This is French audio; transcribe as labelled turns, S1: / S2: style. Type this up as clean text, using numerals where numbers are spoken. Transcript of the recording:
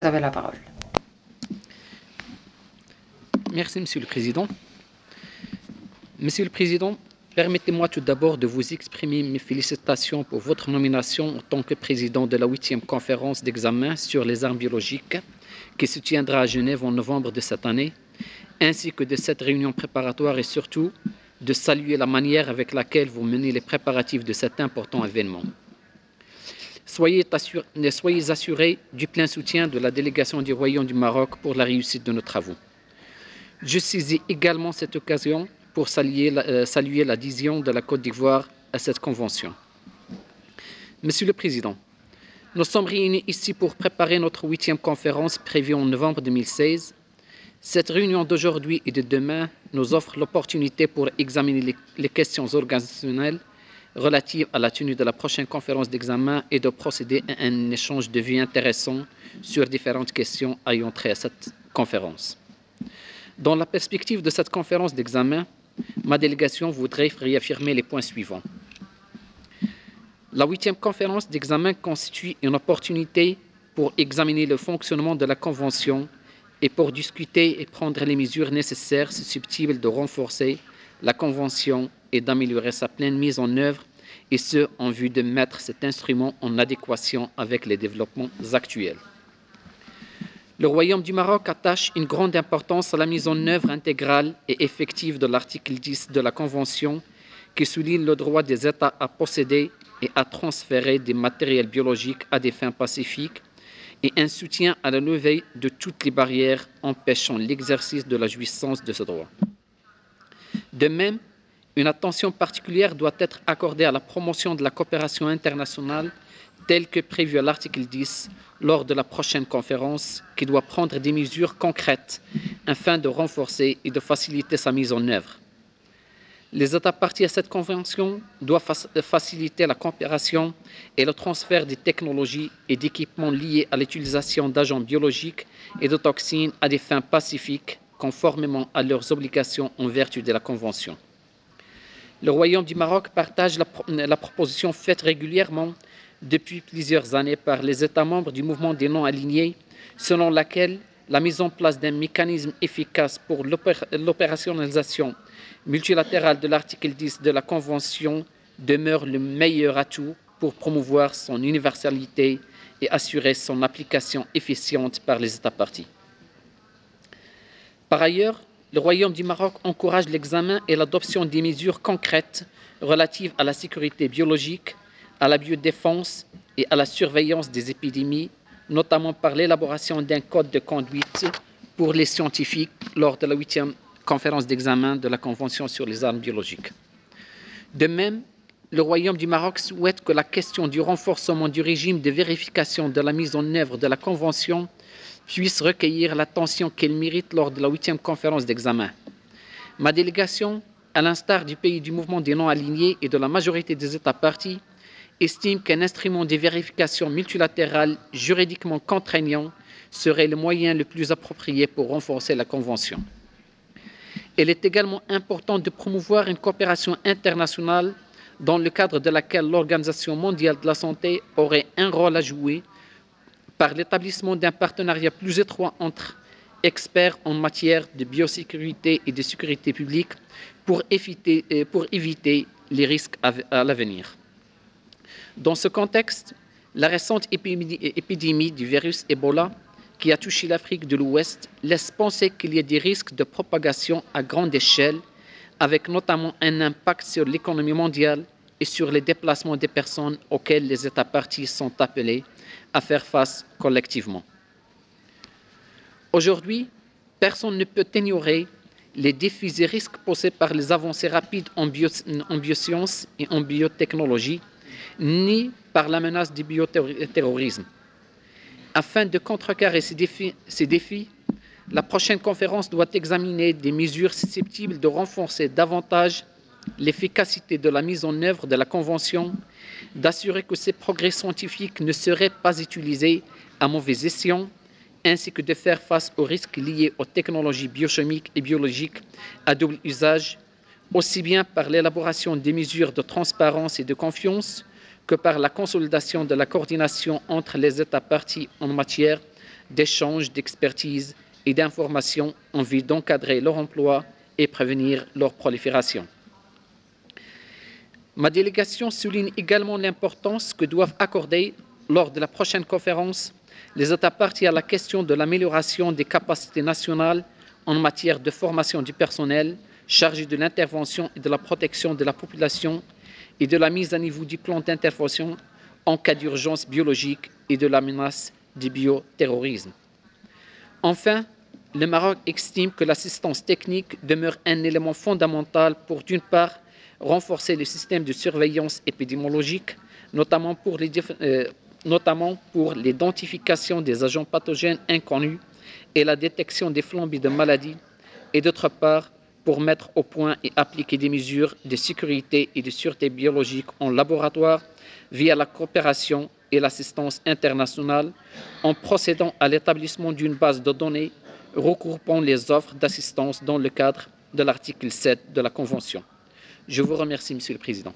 S1: Vous avez la parole.
S2: Merci, Monsieur le Président. Monsieur le Président, permettez-moi tout d'abord de vous exprimer mes félicitations pour votre nomination en tant que président de la 8e conférence d'examen sur les armes biologiques qui se tiendra à Genève en novembre de cette année, ainsi que de cette réunion préparatoire et surtout de saluer la manière avec laquelle vous menez les préparatifs de cet important événement. Soyez assurés du plein soutien de la délégation du Royaume du Maroc pour la réussite de nos travaux. Je saisis également cette occasion pour saluer l'adhésion de la Côte d'Ivoire à cette convention. Monsieur le Président, nous sommes réunis ici pour préparer notre 8e conférence prévue en novembre 2016. Cette réunion d'aujourd'hui et de demain nous offre l'opportunité pour examiner les questions organisationnelles relatives à la tenue de la prochaine conférence d'examen et de procéder à un échange de vues intéressant sur différentes questions ayant trait à cette conférence. Dans la perspective de cette conférence d'examen, ma délégation voudrait réaffirmer les points suivants. La 8e conférence d'examen constitue une opportunité pour examiner le fonctionnement de la Convention et pour discuter et prendre les mesures nécessaires susceptibles de renforcer la Convention et d'améliorer sa pleine mise en œuvre, et ce, en vue de mettre cet instrument en adéquation avec les développements actuels. Le Royaume du Maroc attache une grande importance à la mise en œuvre intégrale et effective de l'article 10 de la Convention qui souligne le droit des États à posséder et à transférer des matériels biologiques à des fins pacifiques et un soutien à la levée de toutes les barrières empêchant l'exercice de la jouissance de ce droit. De même, une attention particulière doit être accordée à la promotion de la coopération internationale telle que prévue à l'article 10 lors de la prochaine conférence, qui doit prendre des mesures concrètes afin de renforcer et de faciliter sa mise en œuvre. Les États partis à cette convention doivent faciliter la coopération et le transfert des technologies et d'équipements liés à l'utilisation d'agents biologiques et de toxines à des fins pacifiques, conformément à leurs obligations en vertu de la Convention. Le Royaume du Maroc partage la proposition faite régulièrement depuis plusieurs années par les États membres du mouvement des non-alignés, selon laquelle la mise en place d'un mécanisme efficace pour l'opérationnalisation multilatérale de l'article 10 de la Convention demeure le meilleur atout pour promouvoir son universalité et assurer son application efficiente par les États partis. Par ailleurs, le Royaume du Maroc encourage l'examen et l'adoption des mesures concrètes relatives à la sécurité biologique, à la biodéfense et à la surveillance des épidémies, notamment par l'élaboration d'un code de conduite pour les scientifiques lors de la 8e conférence d'examen de la Convention sur les armes biologiques. De même, le Royaume du Maroc souhaite que la question du renforcement du régime de vérification de la mise en œuvre de la Convention puisse recueillir l'attention qu'elle mérite lors de la 8e conférence d'examen. Ma délégation, à l'instar du pays du mouvement des non-alignés et de la majorité des États partis, estime qu'un instrument de vérification multilatérale juridiquement contraignant serait le moyen le plus approprié pour renforcer la Convention. Il est également important de promouvoir une coopération internationale dans le cadre de laquelle l'Organisation mondiale de la santé aurait un rôle à jouer par l'établissement d'un partenariat plus étroit entre experts en matière de biosécurité et de sécurité publique pour éviter les risques à l'avenir. Dans ce contexte, la récente épidémie du virus Ebola qui a touché l'Afrique de l'Ouest laisse penser qu'il y a des risques de propagation à grande échelle, avec notamment un impact sur l'économie mondiale et sur les déplacements des personnes auxquels les États partis sont appelés à faire face collectivement. Aujourd'hui, personne ne peut ignorer les défis et risques posés par les avancées rapides en biosciences et en biotechnologie, ni par la menace du bioterrorisme. Afin de contrecarrer ces défis, la prochaine conférence doit examiner des mesures susceptibles de renforcer davantage l'efficacité de la mise en œuvre de la Convention, d'assurer que ces progrès scientifiques ne seraient pas utilisés à mauvais escient, ainsi que de faire face aux risques liés aux technologies biochimiques et biologiques à double usage, aussi bien par l'élaboration des mesures de transparence et de confiance que par la consolidation de la coordination entre les États partis en matière d'échange d'expertise et d'informations en vue d'encadrer leur emploi et prévenir leur prolifération. Ma délégation souligne également l'importance que doivent accorder, lors de la prochaine conférence, les États parties à la question de l'amélioration des capacités nationales en matière de formation du personnel chargé de l'intervention et de la protection de la population et de la mise à niveau du plan d'intervention en cas d'urgence biologique et de la menace du bioterrorisme. Enfin, le Maroc estime que l'assistance technique demeure un élément fondamental pour, d'une part, renforcer le système de surveillance épidémiologique, notamment pour l'identification des agents pathogènes inconnus et la détection des flambées de maladies, et d'autre part, pour mettre au point et appliquer des mesures de sécurité et de sûreté biologique en laboratoire via la coopération et l'assistance internationale en procédant à l'établissement d'une base de données regroupant les offres d'assistance dans le cadre de l'article 7 de la Convention. Je vous remercie, Monsieur le Président.